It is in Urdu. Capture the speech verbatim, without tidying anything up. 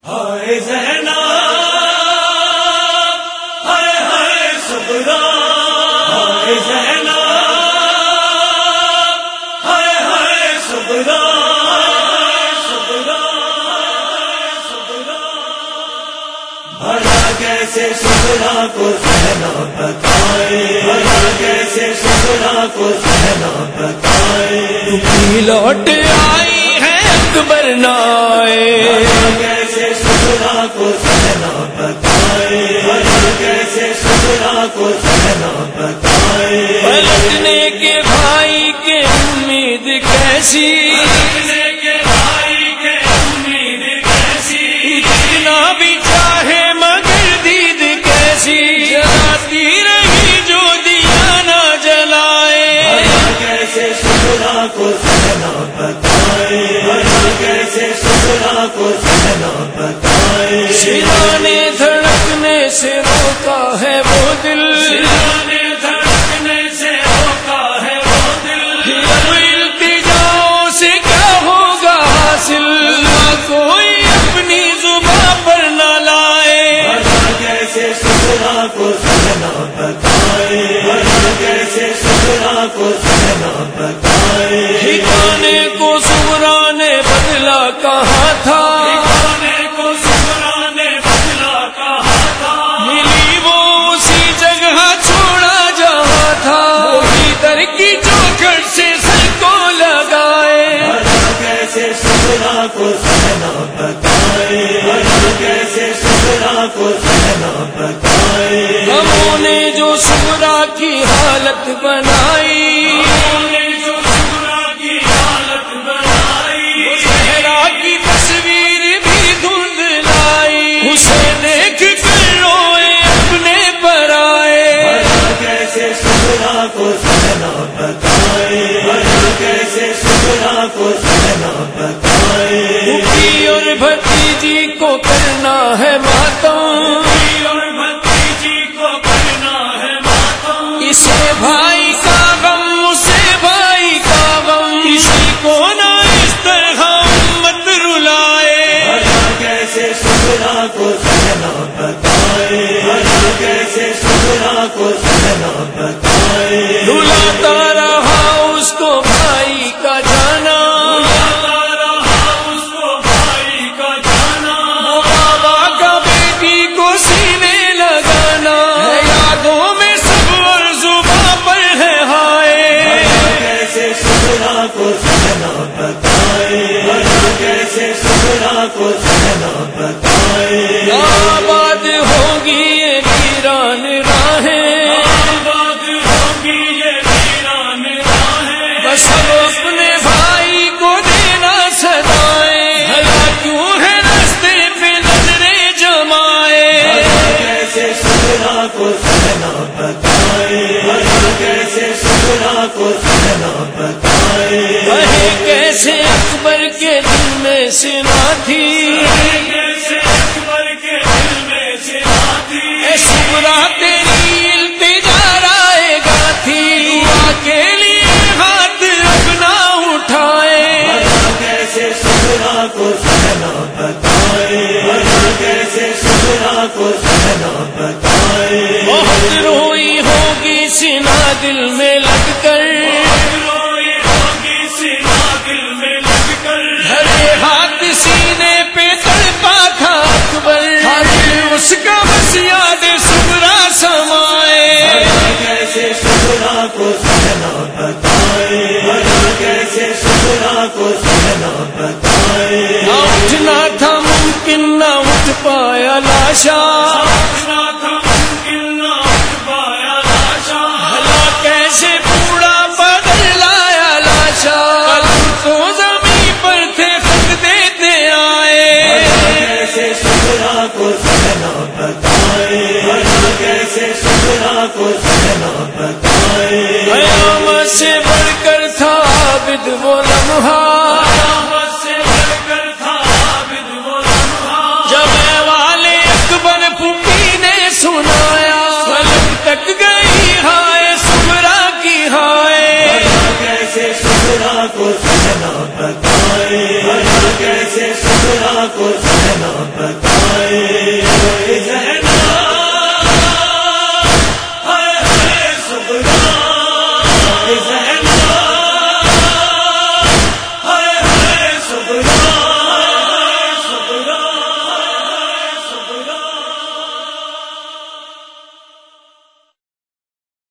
ہائے زینب ہائے ہائے صبرا ہائے زینب ہائے ہائے صبرا صبرا صبرا بھلا کیسے صبرا کو زینب بتائے بھلا کیسے صبرا کو زینب بتائے لوٹ آئی ہے اکبر نائے کیسے صبرا کو زینب بتائے بھلا کیسے صبرا کو زینب بتائے پلٹنے کے بھائی کے امید کیسی پلٹنے کے بھائی کے امید کیسی اتنا بھی چاہے مگر دید کیسی جلاتی رہی جو دیا نہ جلائے بھلا کیسے صبرا کو زینب بتائے بھلا کیسے صبرا کو زینب بتائے سرانے دھڑکنے سے روکا ہے وہ دل سرانے دھڑکنے سے روکا ہے وہ دل اب التجاؤں سے کیا ہوگا حاصل نہ کوئی اپنی زباں پر نہ لائے بھلا کیسے صبرا کو زینب بتائے بھلا کیسے صبرا کو زینب بتائے ٹھکانے کو صبرا نے بدلا کہا تھا ٹھکانے کو صبرا نے بدلا کہا تھا ملی وہ اسی جگہ چھوڑا جہاں تھا وہی در کی چوکھٹ سے سر کو لگائے بھلا کیسے صبرا کو زینب بتائے بھلا کیسے صبرا کو زینب بتائے ہموں نے جو صبرا کی حالت بنائی ہم نے جو صبرا کی حالت بنائی صحرا کی تصویر بھی دھندلائی اسے دیکھ کر روئے اپنے پر آئے بھلا کیسے صبرا کو زینب بتائے بھلا کیسے صبرا کو زینب بتائے پھوپھی اور بھتیجی کو کرنا ہے ماتم اور بھتیجی کو کرنا ہے ماتم اسے بھائی کا غم اسے بھائی کا غم کسی کو نہ اس طرح امت رلائے بھلا کیسے صبرا کو زینب بتائے بھلا کیسے صبرا کو زینب بتائے رلاتا رہا اس کو بھائی کا جانا رلاتا رہا اس کو بھائی کا جانا بابا کا بیٹی کو سینے لگانا ہے یادوں میں سب اور زباں پر ہے ہائے بھلا کیسے صبرا کو زینب بتائے بھلا کیسے صبرا کو زینب بتائے آباد ہوگی یہ ویران راہیں آباد ہوگی یہ ویران راہیں بس اب اپنے بھائی کو دینا سدائیں بھلا کیوں ہے راستے پہ نظریں جمائے بھلا کیسے صبرا کو زینب بتائے بھلا کیسے صبرا کو زینب بتائے کہے کیسے اکبر کے دل میں سنا تھی کیسے اکبر کے دل میں سنا تھی اے صبرا تیری التجا رائے گا تھی دعا کے لیے ہاتھ اپنا اٹھائے بھلا کیسے صبرا کو زینب بتائے بھلا کیسے صبرا کو زینب بتائے بہت روئی ہوگی سنا دل میں لگ کر روئی ہوگی سنا دل میں لگ کر ہرے ہاتھ سینے پہ تڑپا تھا اکبر دل اس کا بس یاد صبرا سمائے بھلا کیسے صبرا کو زینب بتائے بھلا کیسے صبرا کو زینب بتائے نہ اٹھنا تھا ممکن نہ اٹھ پایا لاشا اٹھنا تھا ممکن نہ اٹھ پایا لاشا بھلا کیسے پوڑا بدل لایا لاشا قدم تو زمین پر تھے خود دیتے آئے کیسے صبرا کو زینب بتائے بھلا کیسے صبرا کو زینب بتائے قیامت سے بڑھ کر تھا عابد وہ لمحہ قیامت سے بڑھ کر تھا عابد وہ لمحہ جب اے والے اکبر پھوپھی نے سنا سہنا بتائے.